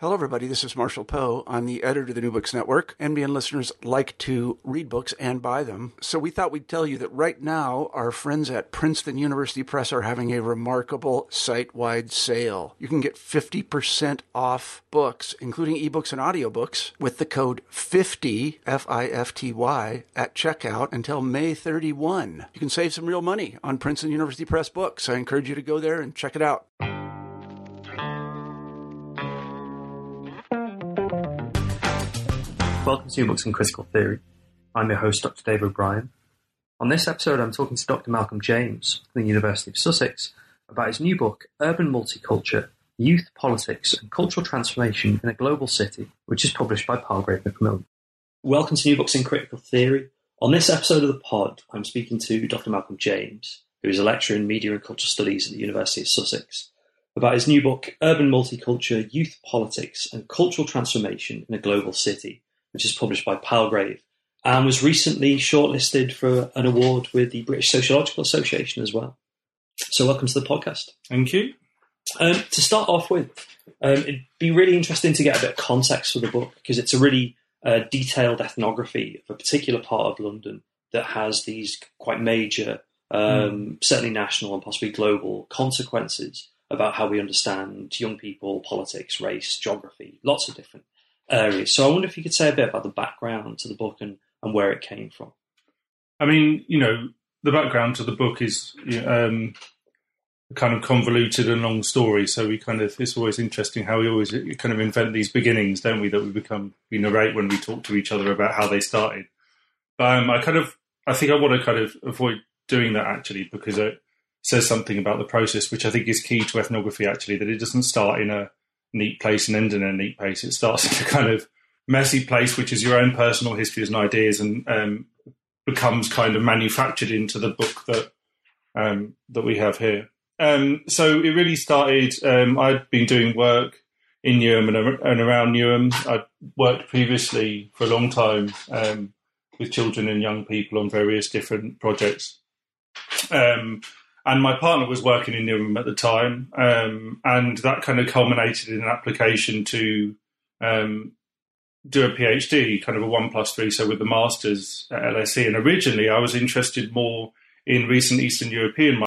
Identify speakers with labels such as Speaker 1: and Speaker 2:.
Speaker 1: Hello, everybody. This is Marshall Poe. I'm the editor of the New Books Network. NBN listeners like to read books and buy them. So we thought we'd tell you that right now, our friends at Princeton University Press are having a remarkable site-wide sale. You can get 50% off books, including ebooks and audiobooks, with the code 50, F-I-F-T-Y, at checkout until May 31. You can save some real money on Princeton University Press books. I encourage you to go there and check it out.
Speaker 2: Welcome to New Books in Critical Theory. I'm your host, Dr. Dave O'Brien. On this episode, I'm talking to Dr. Malcolm James from the University of Sussex about his new book, Urban Multiculture, Youth, Politics and Cultural Transformation in a Global City, which is published by Palgrave Macmillan. Welcome to New Books in Critical Theory. On this episode of the pod, I'm speaking to Dr. Malcolm James, who is a lecturer in Media and Cultural Studies at the University of Sussex, about his new book, Urban Multiculture, Youth, Politics and Cultural Transformation in a Global City, which is published by Palgrave, and was recently shortlisted for an award with the British Sociological Association as well. So welcome to the podcast.
Speaker 3: Thank you.
Speaker 2: To start off with, it'd be really interesting to get a bit of context for the book, because it's a really detailed ethnography of a particular part of London that has these quite major, certainly national and possibly global consequences about how we understand young people, politics, race, geography, lots of different areas. So I wonder if you could say a bit about the background to the book and where it came from.
Speaker 3: I mean, the background to the book is a kind of convoluted and long story. So it's always interesting how we always kind of invent these beginnings, don't we, that we narrate when we talk to each other about how they started. But I think I want to kind of avoid doing that actually, because it says something about the process, which I think is key to ethnography actually, that it doesn't start in a neat place and end in a neat place. It starts in a kind of messy place, which is your own personal histories and ideas, and becomes kind of manufactured into the book that we have here. So it really started. I'd been doing work in Newham and around Newham. I'd worked previously for a long time with children and young people on various different projects. And my partner was working in Newham at the time, and that kind of culminated in an application to do a PhD, kind of a 1+3, so with the Masters at LSE. And originally I was interested more in recent Eastern European